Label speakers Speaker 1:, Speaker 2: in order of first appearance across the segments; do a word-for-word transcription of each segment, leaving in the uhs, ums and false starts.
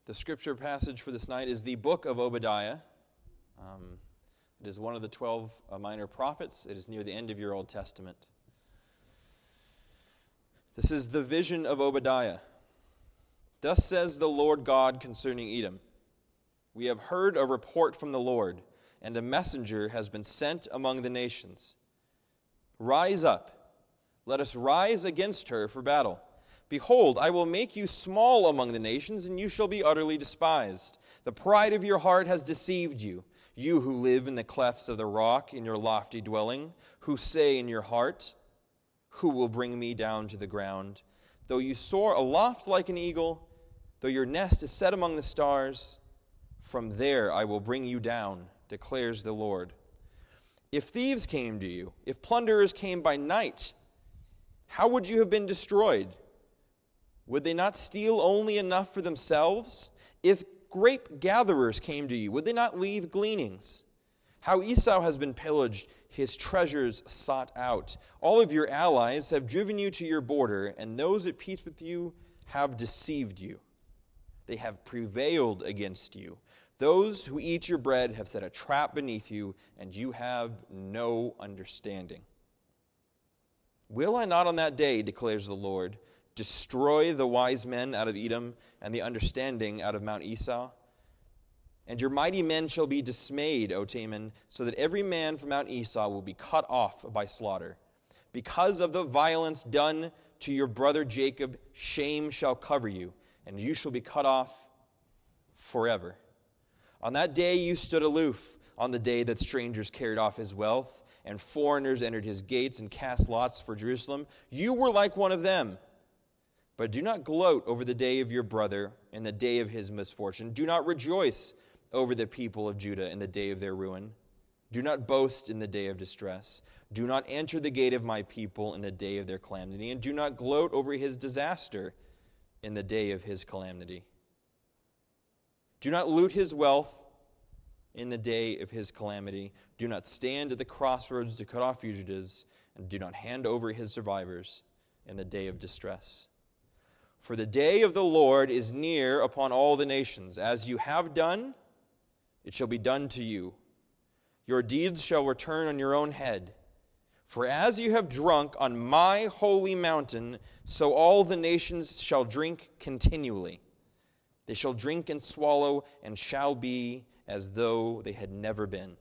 Speaker 1: The scripture passage for this night is the book of Obadiah. Um, it is one of the twelve uh, minor prophets. It is near the end of your Old Testament. This is the vision of Obadiah. Thus says the Lord God concerning Edom, we have heard a report from the Lord, and a messenger has been sent among the nations. Rise up, let us rise against her for battle. Behold, I will make you small among the nations, and you shall be utterly despised. The pride of your heart has deceived you, you who live in the clefts of the rock in your lofty dwelling, who say in your heart, who will bring me down to the ground? Though you soar aloft like an eagle, though your nest is set among the stars, from there I will bring you down, declares the Lord. If thieves came to you, if plunderers came by night, how would you have been destroyed? Would they not steal only enough for themselves? If grape gatherers came to you, would they not leave gleanings? How Esau has been pillaged, his treasures sought out. All of your allies have driven you to your border, and those at peace with you have deceived you. They have prevailed against you. Those who eat your bread have set a trap beneath you, and you have no understanding. Will I not on that day, declares the Lord, destroy the wise men out of Edom and the understanding out of Mount Esau? And your mighty men shall be dismayed, O Teman, so that every man from Mount Esau will be cut off by slaughter. Because of the violence done to your brother Jacob, shame shall cover you, and you shall be cut off forever. On that day you stood aloof, on the day that strangers carried off his wealth, and foreigners entered his gates and cast lots for Jerusalem. You were like one of them. But do not gloat over the day of your brother in the day of his misfortune. Do not rejoice over the people of Judah in the day of their ruin. Do not boast in the day of distress. Do not enter the gate of my people in the day of their calamity. And do not gloat over his disaster in the day of his calamity. Do not loot his wealth in the day of his calamity. Do not stand at the crossroads to cut off fugitives. And do not hand over his survivors in the day of distress. For the day of the Lord is near upon all the nations. As you have done, it shall be done to you. Your deeds shall return on your own head. For as you have drunk on my holy mountain, so all the nations shall drink continually. They shall drink and swallow, and shall be as though they had never been.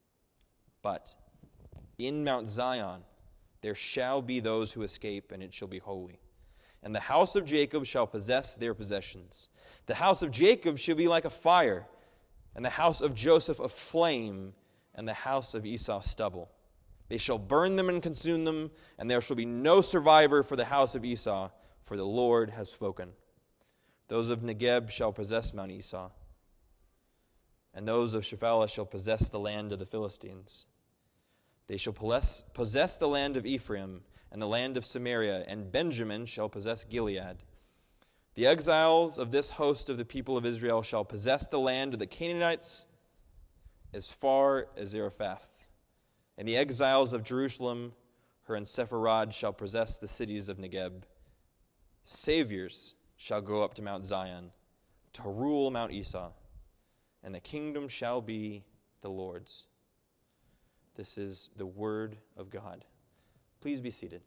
Speaker 1: But in Mount Zion there shall be those who escape, and it shall be holy. And the house of Jacob shall possess their possessions. The house of Jacob shall be like a fire, and the house of Joseph a flame, and the house of Esau stubble. They shall burn them and consume them, and there shall be no survivor for the house of Esau, for the Lord has spoken. Those of Negeb shall possess Mount Esau, and those of Shephelah shall possess the land of the Philistines. They shall possess the land of Ephraim, and the land of Samaria, and Benjamin shall possess Gilead. The exiles of this host of the people of Israel shall possess the land of the Canaanites as far as Zarephath. And the exiles of Jerusalem, her and Sepharad, shall possess the cities of Negeb. Saviors shall go up to Mount Zion, to rule Mount Esau, and the kingdom shall be the Lord's. This is the word of God. Please be seated.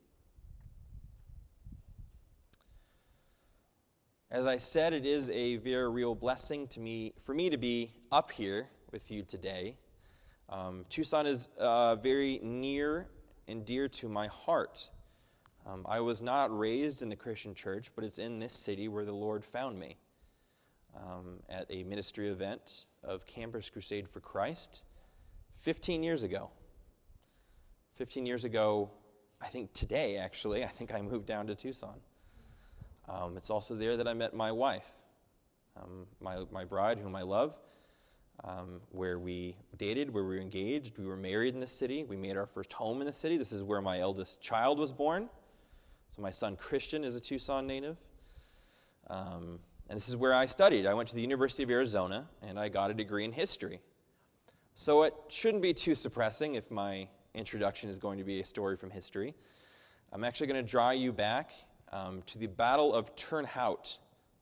Speaker 1: As I said, it is a very real blessing to me, for me to be up here with you today. Um, Tucson is uh, very near and dear to my heart. Um, I was not raised in the Christian church, but it's in this city where the Lord found me um, at a ministry event of Campus Crusade for Christ fifteen years ago. fifteen years ago, I think today, actually, I think I moved down to Tucson. Um, it's also there that I met my wife, um, my, my bride, whom I love, um, where we dated, where we were engaged. We were married in the city. We made our first home in the city. This is where my eldest child was born. So my son Christian is a Tucson native. Um, and this is where I studied. I went to the University of Arizona, and I got a degree in history. So it shouldn't be too suppressing if my introduction is going to be a story from history. I'm actually going to draw you back um, to the Battle of Turnhout,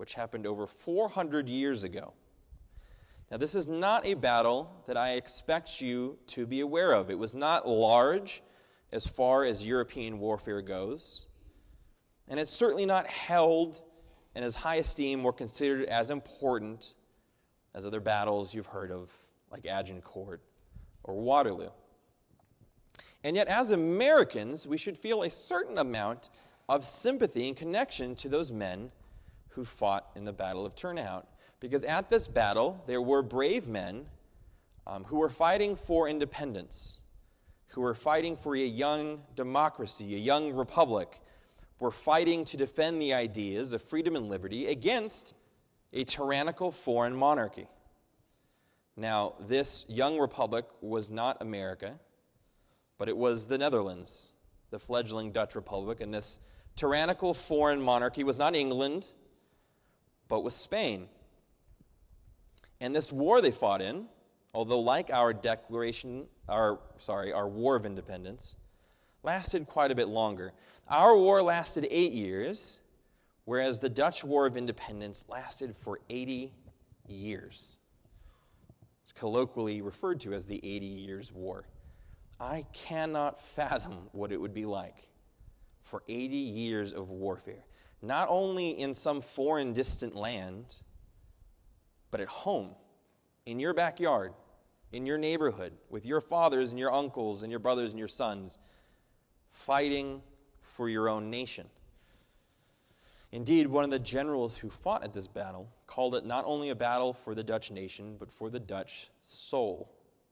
Speaker 1: which happened over four hundred years ago. Now, this is not a battle that I expect you to be aware of. It was not large as far as European warfare goes, and it's certainly not held in as high esteem or considered as important as other battles you've heard of, like Agincourt or Waterloo. And yet, as Americans, we should feel a certain amount of sympathy and connection to those men who fought in the Battle of Turnout. Because at this battle, there were brave men um, who were fighting for independence, who were fighting for a young democracy, a young republic, were fighting to defend the ideas of freedom and liberty against a tyrannical foreign monarchy. Now, this young republic was not America, but it was the Netherlands, the fledgling Dutch Republic, and this tyrannical foreign monarchy was not England, but was Spain. And this war they fought in, although like our declaration, our sorry, our War of Independence, lasted quite a bit longer. Our war lasted eight years, whereas the Dutch War of Independence lasted for eighty years. It's colloquially referred to as the eighty Years' War. I cannot fathom what it would be like for eighty years of warfare, not only in some foreign distant land, but at home, in your backyard, in your neighborhood, with your fathers and your uncles and your brothers and your sons, fighting for your own nation. Indeed, one of the generals who fought at this battle called it not only a battle for the Dutch nation, but for the Dutch soul.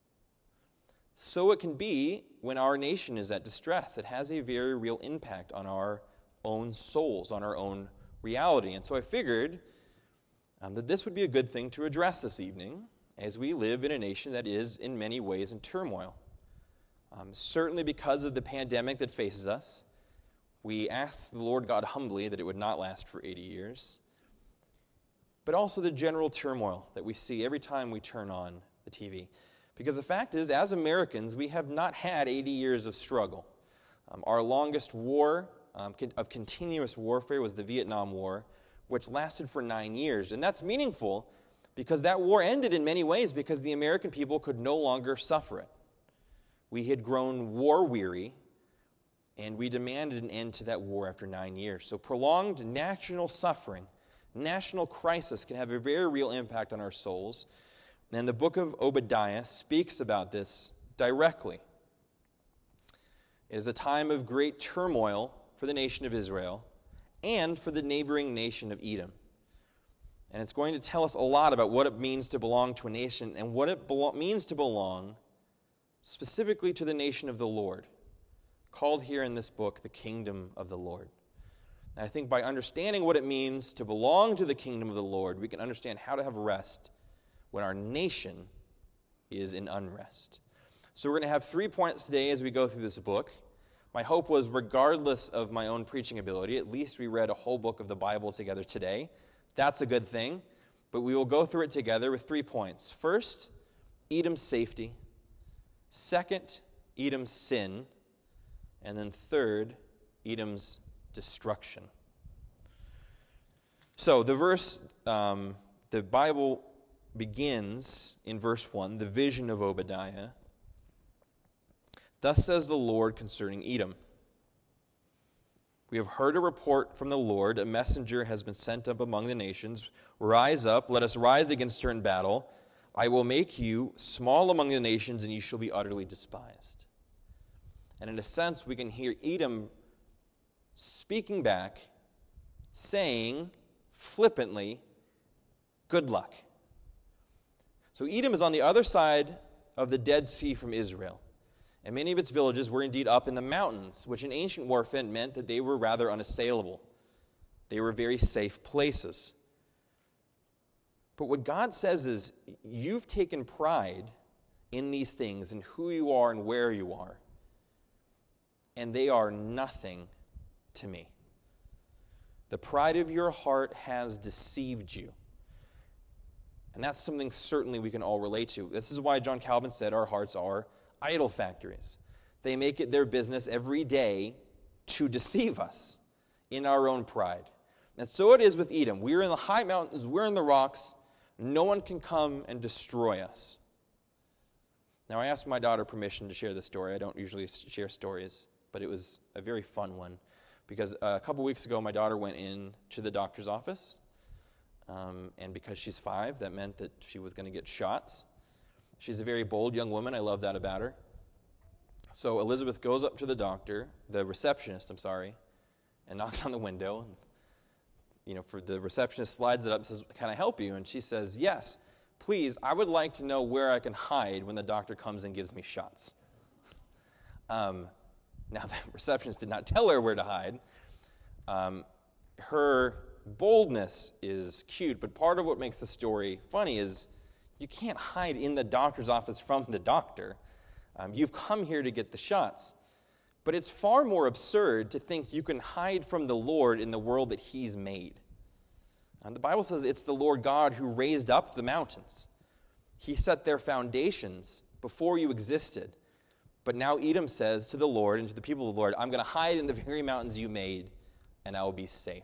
Speaker 1: So it can be when our nation is at distress. It has a very real impact on our own souls, on our own reality. And so I figured um, that this would be a good thing to address this evening as we live in a nation that is in many ways in turmoil. Um, certainly because of the pandemic that faces us, we ask the Lord God humbly that it would not last for eighty years, but also the general turmoil that we see every time we turn on the T V. Because the fact is, as Americans, we have not had eighty years of struggle. Um, our longest war um, of continuous warfare was the Vietnam War, which lasted for nine years. And that's meaningful because that war ended in many ways because the American people could no longer suffer it. We had grown war-weary, and we demanded an end to that war after nine years. So prolonged national suffering, national crisis can have a very real impact on our souls. And the book of Obadiah speaks about this directly. It is a time of great turmoil for the nation of Israel and for the neighboring nation of Edom. And it's going to tell us a lot about what it means to belong to a nation and what it belo- means to belong specifically to the nation of the Lord, called here in this book the kingdom of the Lord. And I think by understanding what it means to belong to the kingdom of the Lord, we can understand how to have rest when our nation is in unrest. So we're going to have three points today as we go through this book. My hope was, regardless of my own preaching ability, at least we read a whole book of the Bible together today. That's a good thing. But we will go through it together with three points. First, Edom's safety. Second, Edom's sin. And then third, Edom's destruction. So the verse, um, the Bible begins in verse one, the vision of Obadiah. Thus says the Lord concerning Edom. We have heard a report from the Lord. A messenger has been sent up among the nations. Rise up, let us rise against her in battle. I will make you small among the nations, and you shall be utterly despised. And in a sense, we can hear Edom speaking back, saying flippantly, good luck. So Edom is on the other side of the Dead Sea from Israel. And many of its villages were indeed up in the mountains, which in ancient warfare meant that they were rather unassailable. They were very safe places. But what God says is, you've taken pride in these things, in who you are and where you are, and they are nothing to me. The pride of your heart has deceived you. And that's something certainly we can all relate to. This is why John Calvin said our hearts are idol factories. They make it their business every day to deceive us in our own pride. And so it is with Edom. We're in the high mountains, we're in the rocks. No one can come and destroy us. Now, I asked my daughter permission to share this story. I don't usually share stories, but it was a very fun one. Because a couple weeks ago, my daughter went in to the doctor's office. Um, and because she's five, that meant that she was going to get shots. She's a very bold young woman. I love that about her. So Elizabeth goes up to the doctor, the receptionist, I'm sorry, and knocks on the window. And, you know, for the receptionist slides it up and says, "Can I help you?" And she says, "Yes, please, I would like to know where I can hide when the doctor comes and gives me shots." Um, now, the receptionist did not tell her where to hide. Um, her boldness is cute, but part of what makes the story funny is you can't hide in the doctor's office from the doctor. Um, you've come here to get the shots. But it's far more absurd to think you can hide from the Lord in the world that he's made. And the Bible says it's the Lord God who raised up the mountains. He set their foundations before you existed. But now Edom says to the Lord and to the people of the Lord, "I'm going to hide in the very mountains you made, and I will be safe."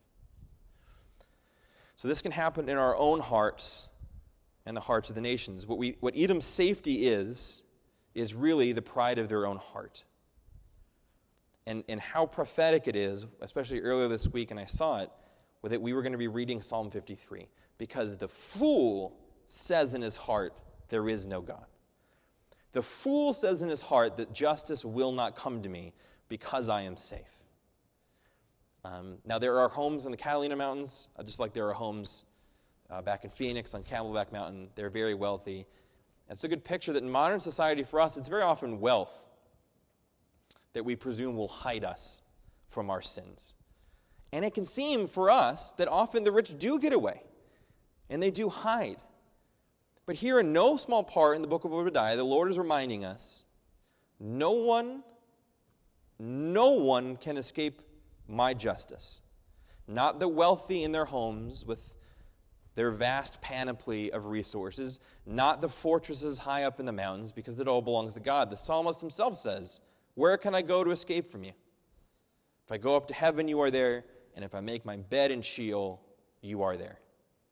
Speaker 1: So this can happen in our own hearts and the hearts of the nations. What we, what Edom's safety is, is really the pride of their own heart. And, and how prophetic it is, especially earlier this week, and I saw it, that we were going to be reading Psalm fifty-three. Because the fool says in his heart, there is no God. The fool says in his heart that justice will not come to me because I am safe. Um, now, there are homes in the Catalina Mountains, uh, just like there are homes uh, back in Phoenix on Camelback Mountain. They're very wealthy. And it's a good picture that in modern society for us, it's very often wealth that we presume will hide us from our sins. And it can seem for us that often the rich do get away, and they do hide. But here in no small part in the book of Obadiah, the Lord is reminding us, no one, no one can escape my justice. Not the wealthy in their homes with their vast panoply of resources, not the fortresses high up in the mountains, because it all belongs to God. The psalmist himself says, "Where can I go to escape from you? If I go up to heaven, you are there, and if I make my bed in Sheol, you are there."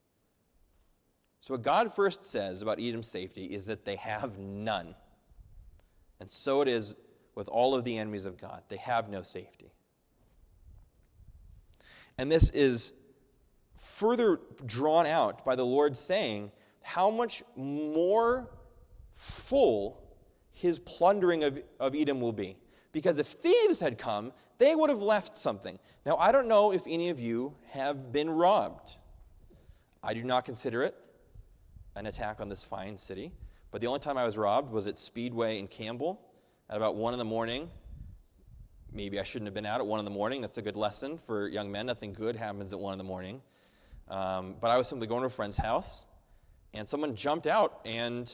Speaker 1: So what God first says about Edom's safety is that they have none. And so it is with all of the enemies of God. They have no safety. And this is further drawn out by the Lord saying how much more full his plundering of, of Edom will be. Because if thieves had come, they would have left something. Now, I don't know if any of you have been robbed. I do not consider it an attack on this fine city. But the only time I was robbed was at Speedway in Campbell at about one in the morning. Maybe I shouldn't have been out at one in the morning. That's a good lesson for young men. Nothing good happens at one in the morning. Um, but I was simply going to a friend's house, and someone jumped out and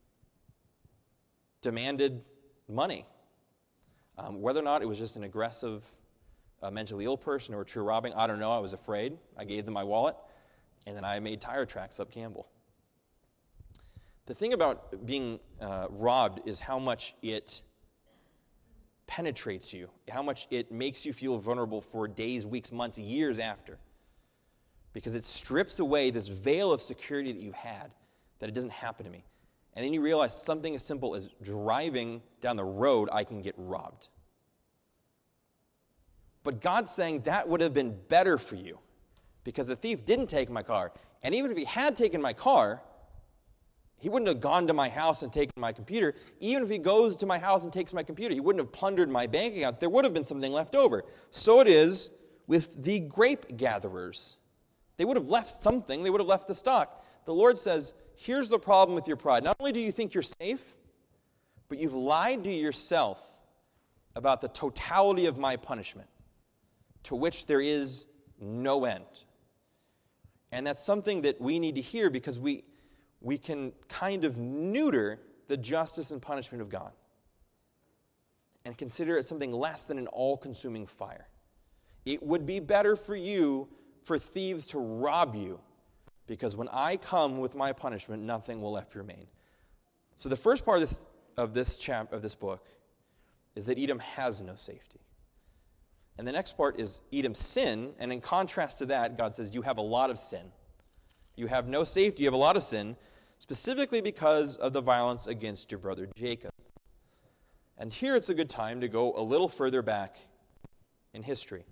Speaker 1: demanded money. Um, whether or not it was just an aggressive, uh, mentally ill person or a true robbing, I don't know. I was afraid. I gave them my wallet, and then I made tire tracks up Campbell. The thing about being uh, robbed is how much it penetrates you, how much it makes you feel vulnerable for days, weeks, months, years after. Because it strips away this veil of security that you had, that it doesn't happen to me. And then you realize something as simple as driving down the road, I can get robbed. But God's saying that would have been better for you, because the thief didn't take my car. And even if he had taken my car, he wouldn't have gone to my house and taken my computer. Even if he goes to my house and takes my computer, he wouldn't have plundered my bank accounts. There would have been something left over. So it is with the grape gatherers. They would have left something. They would have left the stock. The Lord says, here's the problem with your pride. Not only do you think you're safe, but you've lied to yourself about the totality of my punishment, to which there is no end. And that's something that we need to hear, because we... we can kind of neuter the justice and punishment of God and consider it something less than an all-consuming fire. It would be better for you for thieves to rob you, because when I come with my punishment, nothing will left remain. So the first part of this of this chap of this book is that Edom has no safety. And the next part is Edom's sin, and in contrast to that, God says, you have a lot of sin. You have no safety, you have a lot of sin, specifically because of the violence against your brother Jacob. And here it's a good time to go a little further back in history.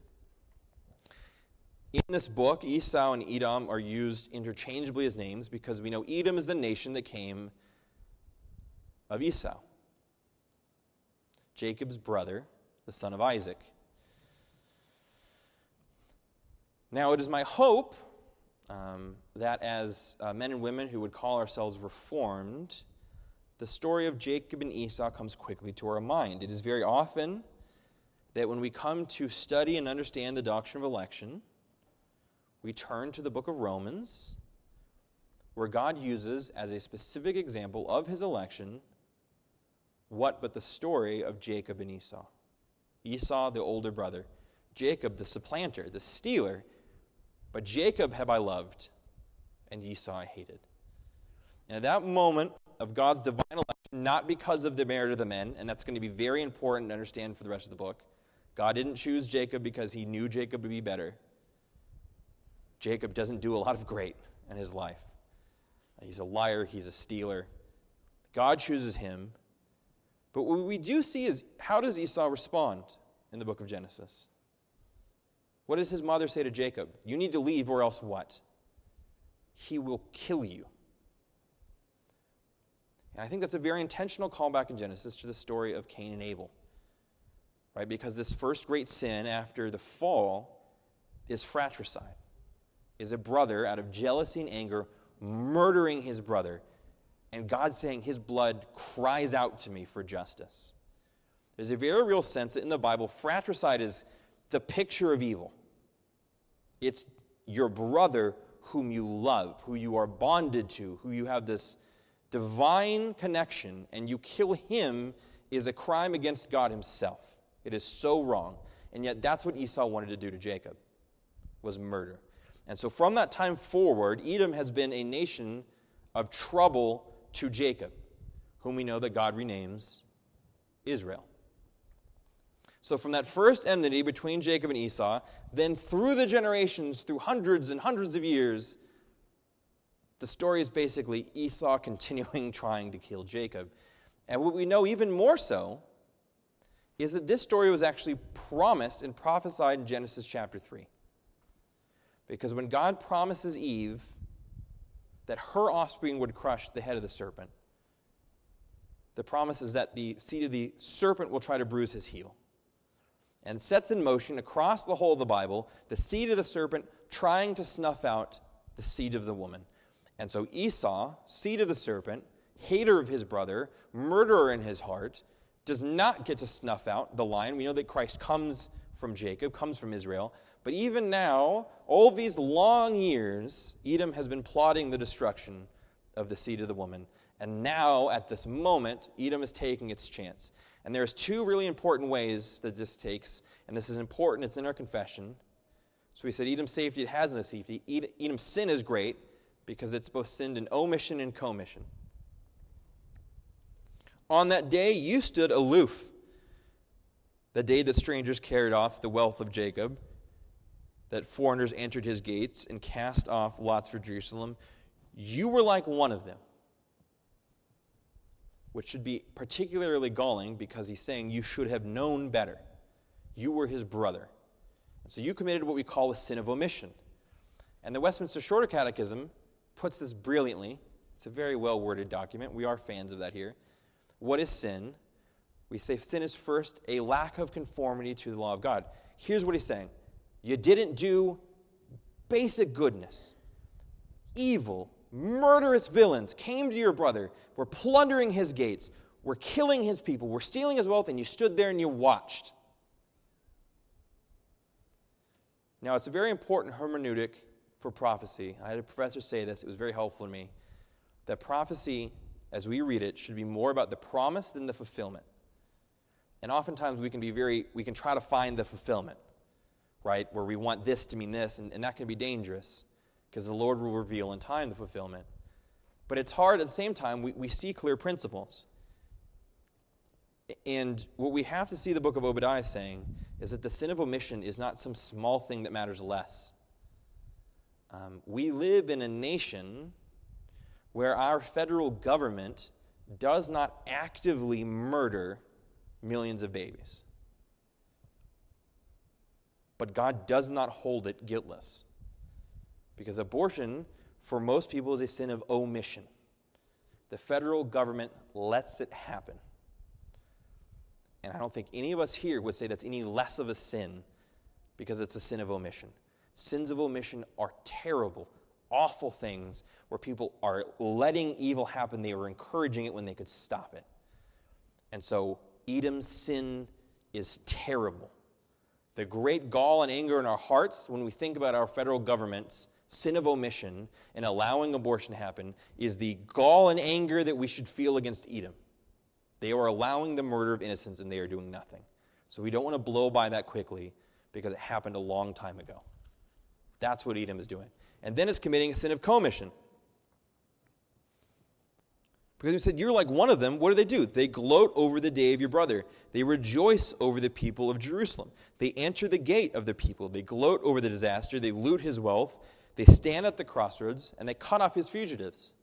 Speaker 1: In this book, Esau and Edom are used interchangeably as names because we know Edom is the nation that came of Esau, Jacob's brother, the son of Isaac. Now, it is my hope um, that as uh, men and women who would call ourselves Reformed, the story of Jacob and Esau comes quickly to our mind. It is very often that when we come to study and understand the doctrine of election, we turn to the book of Romans, where God uses as a specific example of his election what but the story of Jacob and Esau. Esau, the older brother. Jacob, the supplanter, the stealer. But Jacob have I loved, and Esau I hated. And at that moment of God's divine election, not because of the merit of the men, and that's going to be very important to understand for the rest of the book. God didn't choose Jacob because he knew Jacob would be better. Jacob doesn't do a lot of great in his life. He's a liar, he's a stealer. God chooses him. But what we do see is, how does Esau respond in the book of Genesis? What does his mother say to Jacob? You need to leave or else what? He will kill you. And I think that's a very intentional callback in Genesis to the story of Cain and Abel. Right? Because this first great sin after the fall is fratricide. Is a brother out of jealousy and anger murdering his brother. And God saying his blood cries out to me for justice. There's a very real sense that in the Bible, fratricide is the picture of evil. It's your brother whom you love, who you are bonded to, who you have this divine connection, and you kill him is a crime against God himself. It is so wrong. And yet that's what Esau wanted to do to Jacob, was murder. And so from that time forward, Edom has been a nation of trouble to Jacob, whom we know that God renames Israel. So from that first enmity between Jacob and Esau, then through the generations, through hundreds and hundreds of years, the story is basically Esau continuing trying to kill Jacob. And what we know even more so is that this story was actually promised and prophesied in Genesis chapter three. Because when God promises Eve that her offspring would crush the head of the serpent, the promise is that the seed of the serpent will try to bruise his heel. And sets in motion across the whole of the Bible the seed of the serpent trying to snuff out the seed of the woman. And so Esau, seed of the serpent, hater of his brother, murderer in his heart, does not get to snuff out the line. We know that Christ comes from Jacob, comes from Israel. But even now, all these long years, Edom has been plotting the destruction of the seed of the woman. And now, at this moment, Edom is taking its chance. And there's two really important ways that this takes, and this is important, it's in our confession. So we said Edom's safety, it has no safety. Edom's sin is great because it's both sinned in omission and commission. On that day you stood aloof, the day that strangers carried off the wealth of Jacob, that foreigners entered his gates and cast off lots for Jerusalem. You were like one of them. Which should be particularly galling because he's saying you should have known better. You were his brother. And so you committed what we call a sin of omission. And the Westminster Shorter Catechism puts this brilliantly. It's a very well-worded document. We are fans of that here. What is sin? We say sin is first a lack of conformity to the law of God. Here's what he's saying. You didn't do basic goodness. Evil, murderous villains came to your brother, were plundering his gates, were killing his people, were stealing his wealth, and you stood there and you watched. Now, it's a very important hermeneutic for prophecy. I had a professor say this. It was very helpful to me. That prophecy, as we read it, should be more about the promise than the fulfillment. And oftentimes we can be very, we can try to find the fulfillment, right? Where we want this to mean this, and, and that can be dangerous because the Lord will reveal in time the fulfillment. But it's hard at the same time, we, we see clear principles. And what we have to see the book of Obadiah saying is that the sin of omission is not some small thing that matters less. Um, we live in a nation where our federal government does not actively murder millions of babies. But God does not hold it guiltless. Because abortion, for most people, is a sin of omission. The federal government lets it happen. And I don't think any of us here would say that's any less of a sin because it's a sin of omission. Sins of omission are terrible, awful things where people are letting evil happen. They were encouraging it when they could stop it. And so Edom's sin is terrible. The great gall and anger in our hearts when we think about our federal government's sin of omission and allowing abortion to happen is the gall and anger that we should feel against Edom. They are allowing the murder of innocents and they are doing nothing. So we don't want to blow by that quickly because it happened a long time ago. That's what Edom is doing. And then it's committing a sin of commission. Because we said, you're like one of them. What do they do? They gloat over the day of your brother. They rejoice over the people of Jerusalem. They enter the gate of the people. They gloat over the disaster. They loot his wealth. They stand at the crossroads, and they cut off his fugitives.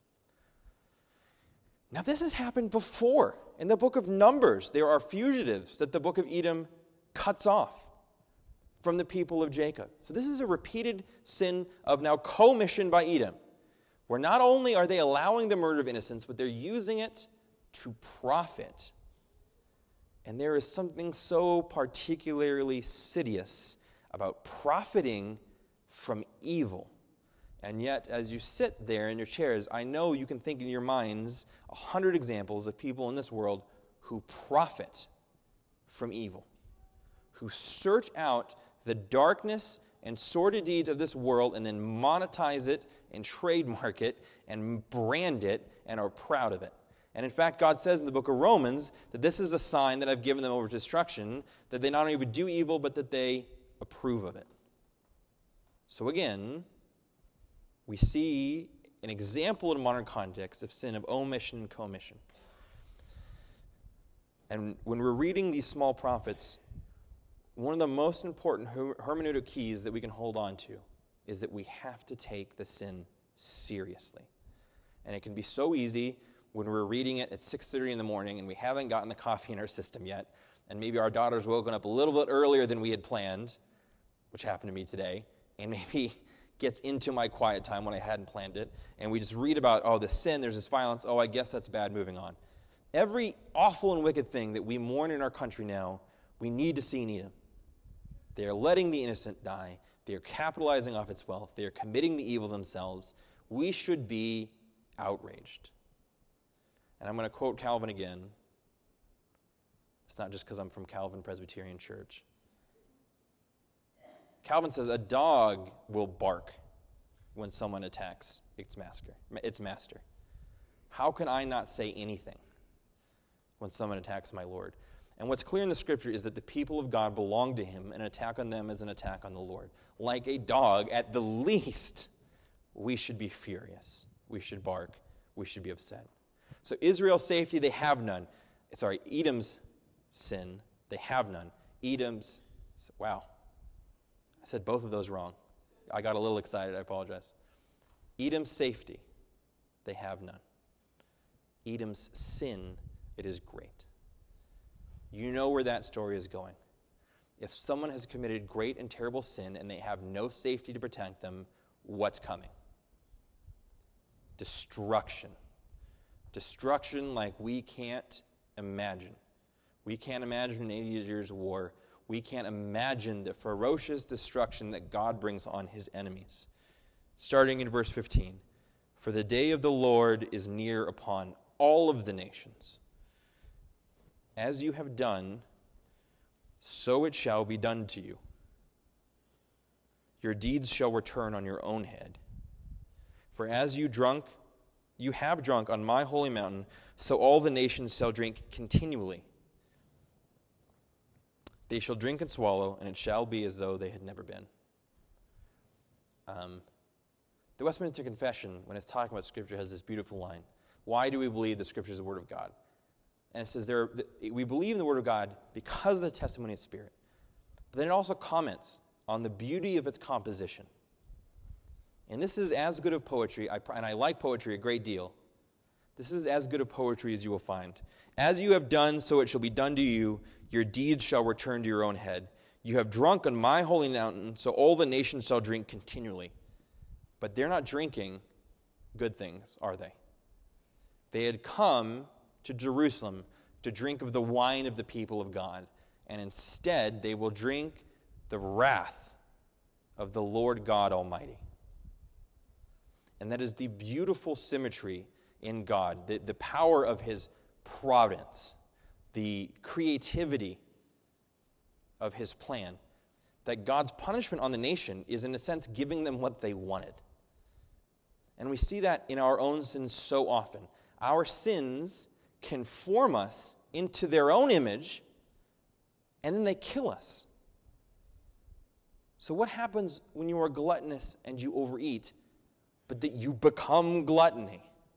Speaker 1: Now, this has happened before. In the book of Numbers, there are fugitives that the book of Edom cuts off from the people of Jacob. So this is a repeated sin of now commission by Edom, where not only are they allowing the murder of innocents, but they're using it to profit. And there is something so particularly insidious about profiting from evil. And yet, as you sit there in your chairs, I know you can think in your minds a hundred examples of people in this world who profit from evil, who search out the darkness and sordid deeds of this world and then monetize it and trademark it and brand it and are proud of it. And in fact, God says in the book of Romans that this is a sign that I've given them over to destruction, that they not only would do evil, but that they approve of it. So again, we see an example in modern context of sin of omission and commission. And when we're reading these small prophets, one of the most important hermeneutic keys that we can hold on to is that we have to take the sin seriously. And it can be so easy when we're reading it at six thirty in the morning and we haven't gotten the coffee in our system yet, and maybe our daughter's woken up a little bit earlier than we had planned, which happened to me today, and maybe gets into my quiet time when I hadn't planned it, and we just read about, oh, this sin, there's this violence, oh, I guess that's bad, moving on. Every awful and wicked thing that we mourn in our country now, we need to see in Edom. They are letting the innocent die. They are capitalizing off its wealth. They are committing the evil themselves. We should be outraged. And I'm going to quote Calvin again. It's not just because I'm from Calvin Presbyterian Church. Calvin says, a dog will bark when someone attacks its master. Its master. How can I not say anything when someone attacks my Lord? And what's clear in the Scripture is that the people of God belong to him, and an attack on them is an attack on the Lord. Like a dog, at the least, we should be furious. We should bark. We should be upset. So Israel's safety, they have none. Sorry, Edom's sin, they have none. Edom's, wow. I said both of those wrong. I got a little excited. I apologize. Edom's safety, they have none. Edom's sin, it is great. You know where that story is going. If someone has committed great and terrible sin and they have no safety to protect them, what's coming? Destruction. Destruction like we can't imagine. We can't imagine an eighty years war. We can't imagine the ferocious destruction that God brings on his enemies. Starting in verse fifteen. For the day of the Lord is near upon all of the nations. As you have done, so it shall be done to you. Your deeds shall return on your own head. For as you drunk, you have drunk on my holy mountain, so all the nations shall drink continually. They shall drink and swallow, and it shall be as though they had never been. Um, the Westminster Confession, when it's talking about Scripture, has this beautiful line. Why do we believe the Scripture is the Word of God? And it says there, we believe in the Word of God because of the testimony of the Spirit. But then it also comments on the beauty of its composition. And this is as good of poetry, and I like poetry a great deal. This is as good of poetry as you will find. As you have done, so it shall be done to you. Your deeds shall return to your own head. You have drunk on my holy mountain, so all the nations shall drink continually. But they're not drinking good things, are they? They had come to Jerusalem to drink of the wine of the people of God, and instead they will drink the wrath of the Lord God Almighty. And that is the beautiful symmetry in God, the, the power of his providence, the creativity of his plan, that God's punishment on the nation is in a sense giving them what they wanted. And we see that in our own sins so often. Our sins conform us into their own image, and then they kill us. So what happens when you are gluttonous and you overeat, but that you become gluttony?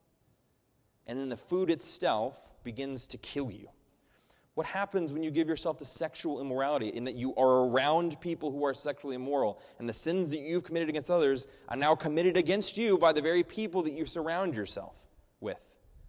Speaker 1: And then the food itself begins to kill you. What happens when you give yourself to sexual immorality in that you are around people who are sexually immoral, and the sins that you've committed against others are now committed against you by the very people that you surround yourself with?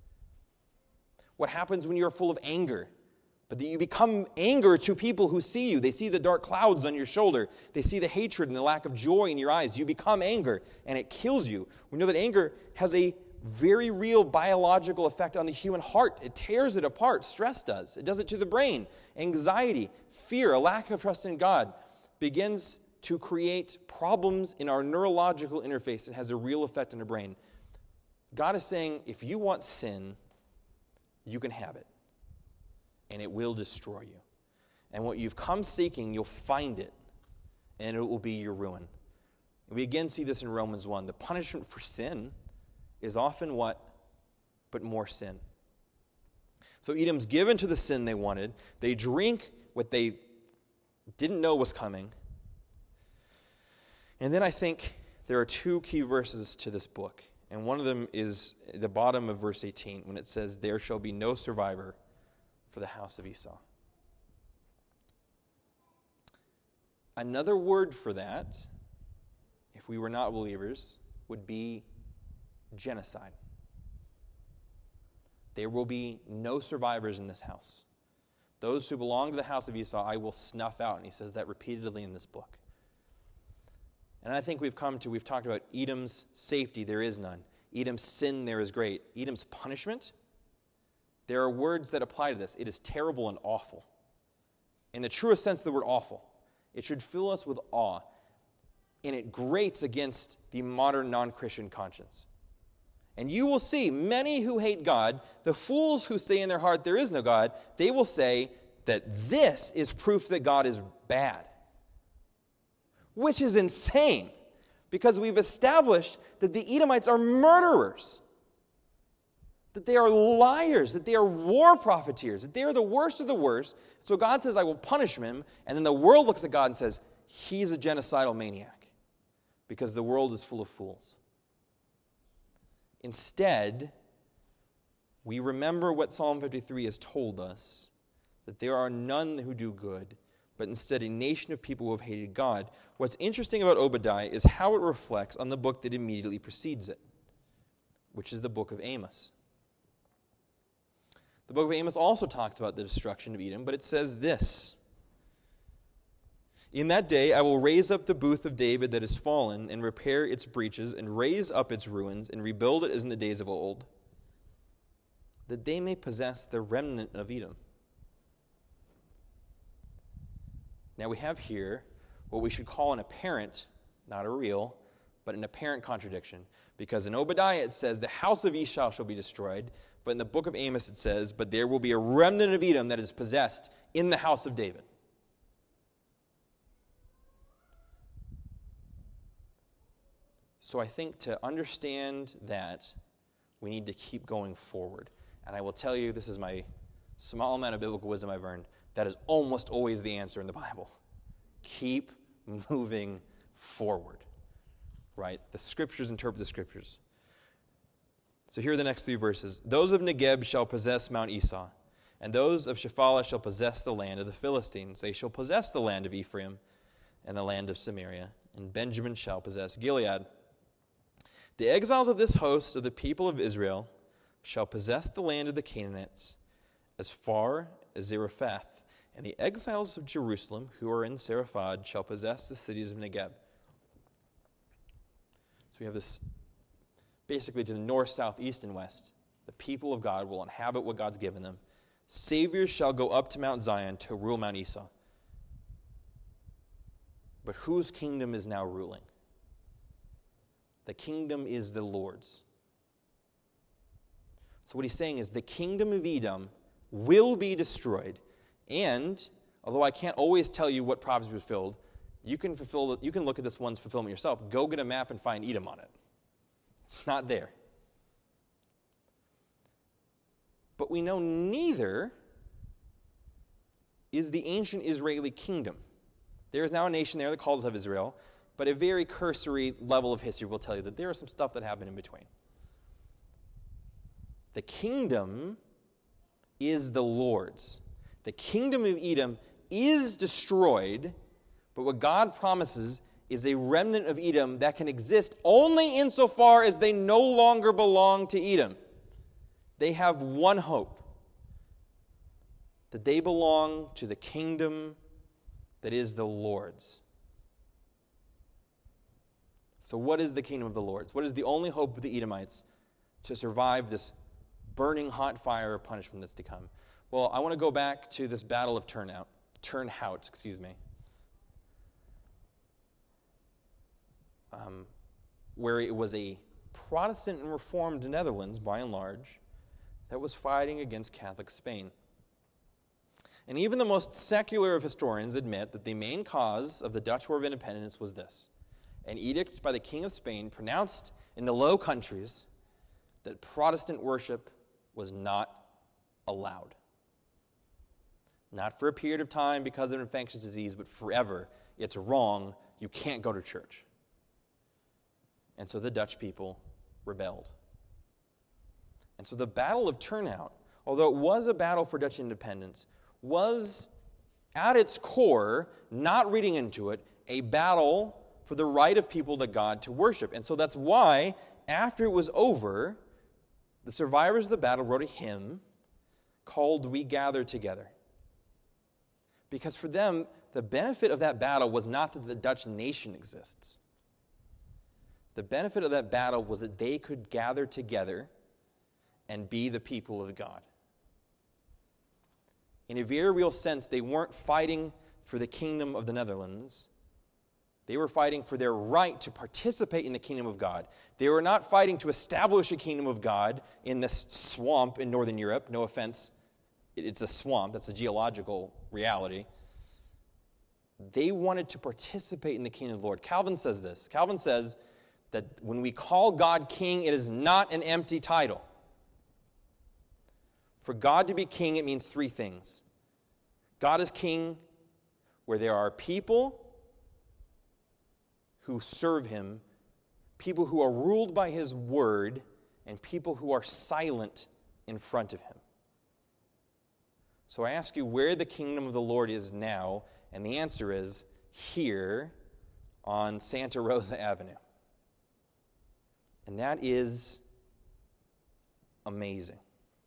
Speaker 1: What happens when you're full of anger, but that you become anger to people who see you? They see the dark clouds on your shoulder. They see the hatred and the lack of joy in your eyes. You become anger, and it kills you. We know that anger has a very real biological effect on the human heart. It tears it apart. Stress does. It does it to the brain. Anxiety, fear, a lack of trust in God begins to create problems in our neurological interface. It has a real effect on the brain. God is saying, if you want sin, you can have it, and it will destroy you. And what you've come seeking, you'll find it, and it will be your ruin. And we again see this in Romans one. The punishment for sin is often what? But more sin. So Edom's given to the sin they wanted. They drink what they didn't know was coming. And then I think there are two key verses to this book. And one of them is the bottom of verse eighteen, when it says, there shall be no survivor for the house of Esau. Another word for that, if we were not believers, would be genocide. There will be no survivors in this house. Those who belong to the house of Esau, I will snuff out. And he says that repeatedly in this book. And I think we've come to, we've talked about Edom's safety, there is none. Edom's sin, there is great. Edom's punishment, there are words that apply to this. It is terrible and awful. In the truest sense of the word awful. It should fill us with awe. And it grates against the modern non-Christian conscience. And you will see many who hate God, the fools who say in their heart there is no God, they will say that this is proof that God is bad. Which is insane, because we've established that the Edomites are murderers, that they are liars, that they are war profiteers, that they are the worst of the worst. So God says, I will punish him, and then the world looks at God and says, he's a genocidal maniac, because the world is full of fools. Instead, we remember what Psalm fifty-three has told us, that there are none who do good, but instead a nation of people who have hated God. What's interesting about Obadiah is how it reflects on the book that immediately precedes it, which is the book of Amos. The book of Amos also talks about the destruction of Edom, but it says this: in that day I will raise up the booth of David that is fallen, and repair its breaches, and raise up its ruins, and rebuild it as in the days of old, that they may possess the remnant of Edom. Now we have here what we should call an apparent, not a real, but an apparent contradiction. Because in Obadiah it says, the house of Esau shall be destroyed, but in the book of Amos it says, but there will be a remnant of Edom that is possessed in the house of David. So I think to understand that, we need to keep going forward. And I will tell you, this is my small amount of biblical wisdom I've earned, that is almost always the answer in the Bible. Keep moving forward. Right? The Scriptures interpret the Scriptures. So here are the next three verses. Those of Negeb shall possess Mount Esau, And those of Shephelah shall possess the land of the Philistines. They shall possess the land of Ephraim and the land of Samaria, and Benjamin shall possess Gilead. The exiles of this host of the people of Israel shall possess the land of the Canaanites as far as Zarephath, and the exiles of Jerusalem who are in Seraphad shall possess the cities of Negeb. So we have this basically to the north, south, east, and west. The people of God will inhabit what God's given them. Saviors shall go up to Mount Zion to rule Mount Esau. But whose kingdom is now ruling? The kingdom is the Lord's. So what he's saying is the kingdom of Edom will be destroyed. And although I can't always tell you what prophecy was fulfilled, you can fulfill. You can look at this one's fulfillment yourself. Go get a map and find Edom on it. It's not there. But we know neither is the ancient Israeli kingdom. There is now a nation there that calls itself Israel, but a very cursory level of history will tell you that there is some stuff that happened in between. The kingdom is the Lord's. The kingdom of Edom is destroyed, but what God promises is a remnant of Edom that can exist only insofar as they no longer belong to Edom. They have one hope, that they belong to the kingdom that is the Lord's. So what is the kingdom of the Lord's? What is the only hope of the Edomites to survive this burning hot fire of punishment that's to come? Well, I want to go back to this battle of Turnout, Turnhout, excuse me, um, where it was a Protestant and Reformed Netherlands, by and large, that was fighting against Catholic Spain. And even the most secular of historians admit that the main cause of the Dutch War of Independence was this: an edict by the King of Spain pronounced in the Low Countries that Protestant worship was not allowed. Not for a period of time because of infectious disease, but forever. It's wrong. You can't go to church. And so the Dutch people rebelled. And so the Battle of Turnhout, although it was a battle for Dutch independence, was at its core, not reading into it, a battle for the right of people to God to worship. And so that's why, after it was over, the survivors of the battle wrote a hymn called We Gather Together. Because for them, the benefit of that battle was not that the Dutch nation exists. The benefit of that battle was that they could gather together and be the people of God. In a very real sense, they weren't fighting for the kingdom of the Netherlands. They were fighting for their right to participate in the kingdom of God. They were not fighting to establish a kingdom of God in this swamp in Northern Europe. No offense, it's a swamp. That's a geological reality. They wanted to participate in the kingdom of the Lord. Calvin says this. Calvin says that when we call God king, it is not an empty title. For God to be king, it means three things. God is king where there are people who serve him, people who are ruled by his word, and people who are silent in front of him. So I ask you where the kingdom of the Lord is now, and the answer is here on Santa Rosa Avenue. And that is amazing.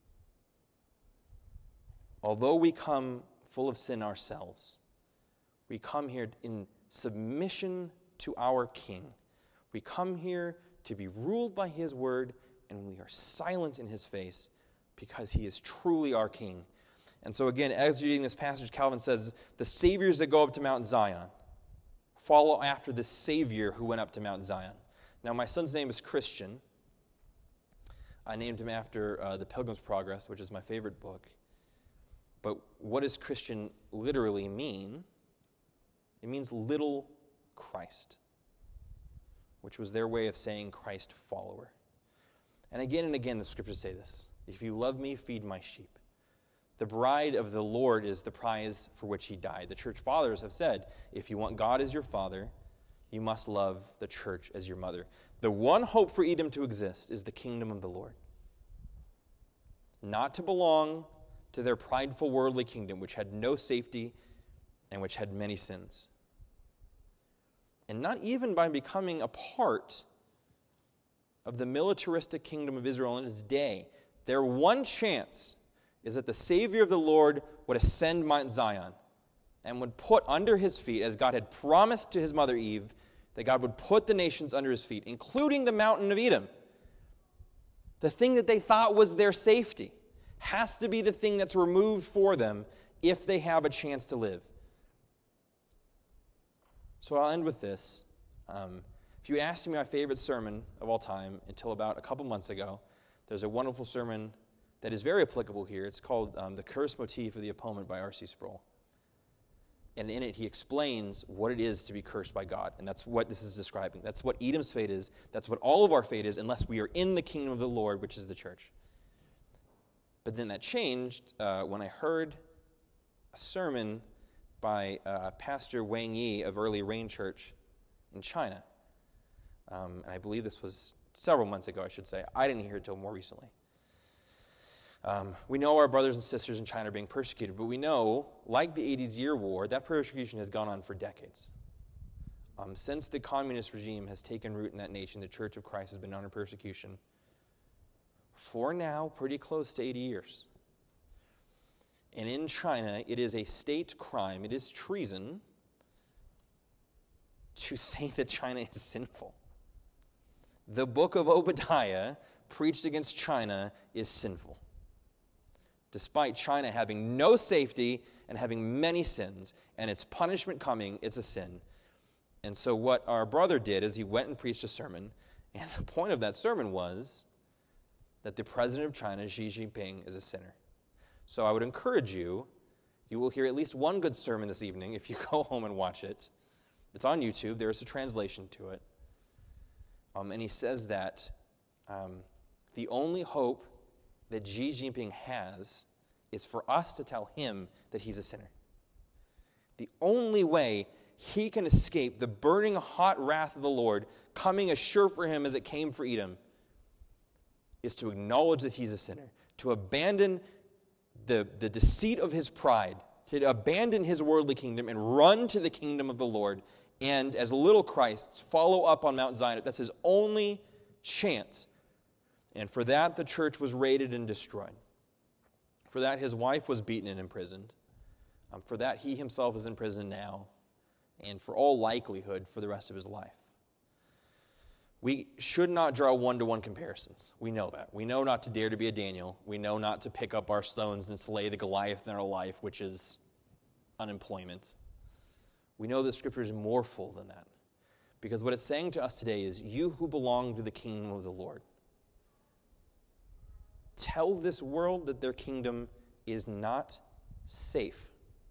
Speaker 1: Although we come full of sin ourselves, we come here in submission to our King. We come here to be ruled by his word, and we are silent in his face because he is truly our King. And so again, as you're reading this passage, Calvin says, the saviors that go up to Mount Zion follow after the Savior who went up to Mount Zion. Now, my son's name is Christian. I named him after uh, The Pilgrim's Progress, which is my favorite book. But what does Christian literally mean? It means little Christ, which was their way of saying Christ follower. And again and again, the scriptures say this: if you love me, feed my sheep. The bride of the Lord is the prize for which he died. The church fathers have said, if you want God as your father, you must love the church as your mother. The one hope for Edom to exist is the kingdom of the Lord. Not to belong to their prideful worldly kingdom, which had no safety and which had many sins. And not even by becoming a part of the militaristic kingdom of Israel in its day. Their one chance is that the Savior of the Lord would ascend Mount Zion and would put under his feet, as God had promised to his mother Eve, that God would put the nations under his feet, including the mountain of Edom. The thing that they thought was their safety has to be the thing that's removed for them if they have a chance to live. So I'll end with this. Um, if you asked me my favorite sermon of all time until about a couple months ago, there's a wonderful sermon that is very applicable here. It's called um, The Curse Motif of the Opponent by R C Sproul. And in it, he explains what it is to be cursed by God. And that's what this is describing. That's what Edom's fate is. That's what all of our fate is, unless we are in the kingdom of the Lord, which is the church. But then that changed uh, when I heard a sermon by uh, Pastor Wang Yi of Early Rain Church in China. Um, and I believe this was several months ago, I should say. I didn't hear it until more recently. Um, we know our brothers and sisters in China are being persecuted, but we know, like the eighties-year war, that persecution has gone on for decades. Um, since the communist regime has taken root in that nation, the Church of Christ has been under persecution for now pretty close to eighty years. And in China, it is a state crime, it is treason, to say that China is sinful. The book of Obadiah, preached against China, is sinful. Despite China having no safety and having many sins, and its punishment coming, it's a sin. And so what our brother did is he went and preached a sermon, and the point of that sermon was that the president of China, Xi Jinping, is a sinner. So I would encourage you, you will hear at least one good sermon this evening if you go home and watch it. It's on YouTube. There is a translation to it. Um, and he says that um, the only hope that Xi Jinping has is for us to tell him that he's a sinner. The only way he can escape the burning hot wrath of the Lord coming as sure for him as it came for Edom is to acknowledge that he's a sinner, to abandon the, the deceit of his pride, to abandon his worldly kingdom and run to the kingdom of the Lord, and as little Christs follow up on Mount Zion. That's his only chance. And for that, the church was raided and destroyed. For that, his wife was beaten and imprisoned. Um, for that, he himself is in prison now. And for all likelihood, for the rest of his life. We should not draw one-to-one comparisons. We know that. We know not to dare to be a Daniel. We know not to pick up our stones and slay the Goliath in our life, which is unemployment. We know that Scripture is more full than that. Because what it's saying to us today is, you who belong to the kingdom of the Lord, tell this world that their kingdom is not safe.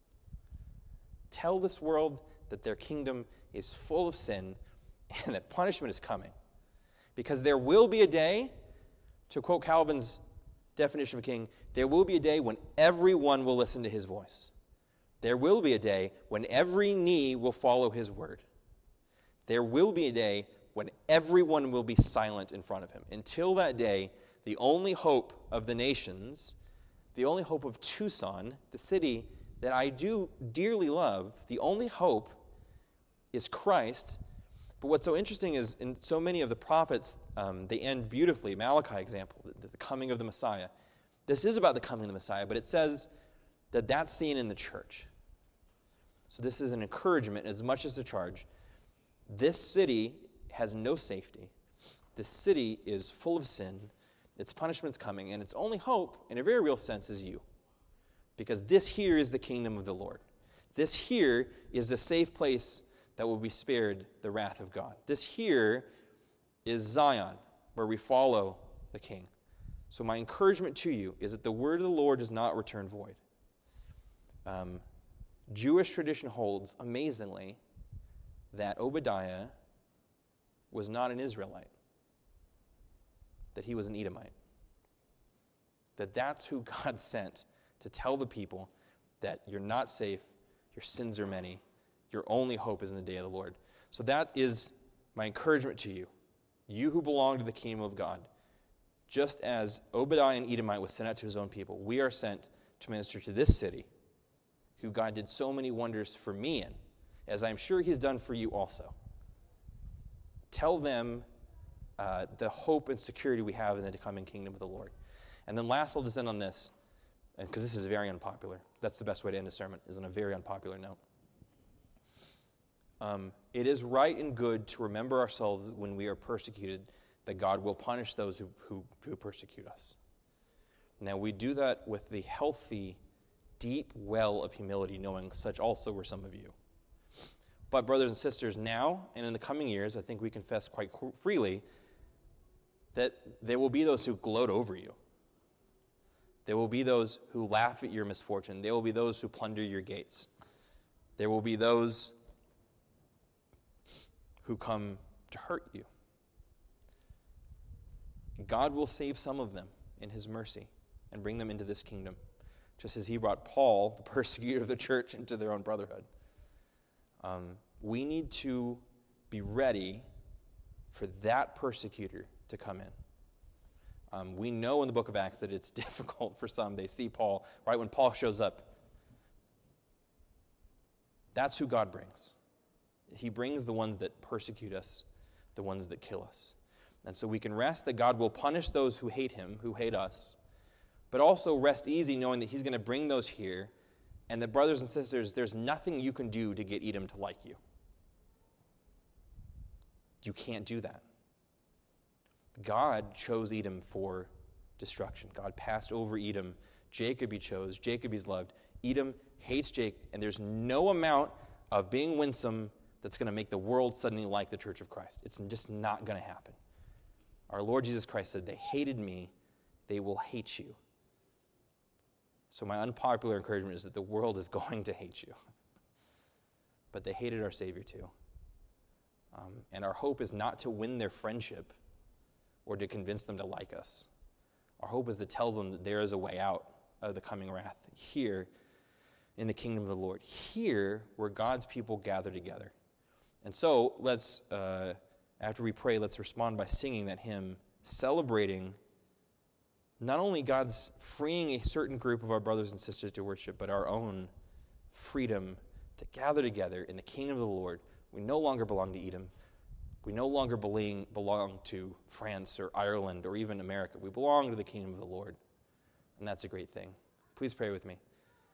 Speaker 1: Tell this world that their kingdom is full of sin and that punishment is coming. Because there will be a day, to quote Calvin's definition of a king, there will be a day when everyone will listen to his voice. There will be a day when every knee will follow his word. There will be a day when everyone will be silent in front of him. Until that day, the only hope of the nations, the only hope of Tucson, the city that I do dearly love, the only hope is Christ. But what's so interesting is in so many of the prophets, um, they end beautifully. Malachi example, the, the coming of the Messiah. This is about the coming of the Messiah, but it says that that's seen in the church. So this is an encouragement as much as a charge. This city has no safety. This city is full of sin. Its punishment's coming, and its only hope, in a very real sense, is you. Because this here is the kingdom of the Lord. This here is the safe place that will be spared the wrath of God. This here is Zion, where we follow the King. So my encouragement to you is that the word of the Lord does not return void. Um, Jewish tradition holds, amazingly, that Obadiah was not an Israelite, that he was an Edomite. That that's who God sent to tell the people that you're not safe, your sins are many, your only hope is in the day of the Lord. So that is my encouragement to you, you who belong to the kingdom of God. Just as Obadiah and Edomite was sent out to his own people, we are sent to minister to this city, who God did so many wonders for me in, as I'm sure he's done for you also. Tell them uh, the hope and security we have in the coming kingdom of the Lord. And then last, I'll just end on this, because this is very unpopular. That's the best way to end a sermon, is on a very unpopular note. Um, it is right and good to remember ourselves when we are persecuted, that God will punish those who, who, who persecute us. Now, we do that with the healthy, deep well of humility, knowing such also were some of you. But brothers and sisters, now and in the coming years, I think we confess quite freely that there will be those who gloat over you. There will be those who laugh at your misfortune. There will be those who plunder your gates. There will be those who come to hurt you. God will save some of them in his mercy and bring them into this kingdom, just as he brought Paul, the persecutor of the church, into their own brotherhood. Um, we need to be ready for that persecutor to come in. Um, we know in the book of Acts that it's difficult for some. They see Paul, right when Paul shows up. That's who God brings. He brings the ones that persecute us, the ones that kill us. And so we can rest that God will punish those who hate him, who hate us, but also rest easy knowing that he's going to bring those here, and that, brothers and sisters, there's nothing you can do to get Edom to like you. You can't do that. God chose Edom for destruction. God passed over Edom. Jacob he chose. Jacob he's loved. Edom hates Jacob, and there's no amount of being winsome that's going to make the world suddenly like the Church of Christ. It's just not going to happen. Our Lord Jesus Christ said, they hated me, they will hate you. So my unpopular encouragement is that the world is going to hate you. But they hated our Savior too. Um, and our hope is not to win their friendship or to convince them to like us. Our hope is to tell them that there is a way out of the coming wrath here in the kingdom of the Lord, here where God's people gather together. And so let's, uh, after we pray, let's respond by singing that hymn, celebrating not only God's freeing a certain group of our brothers and sisters to worship, but our own freedom to gather together in the kingdom of the Lord. We no longer belong to Edom. We no longer belong, belong to France or Ireland or even America. We belong to the kingdom of the Lord. And that's a great thing. Please pray with me.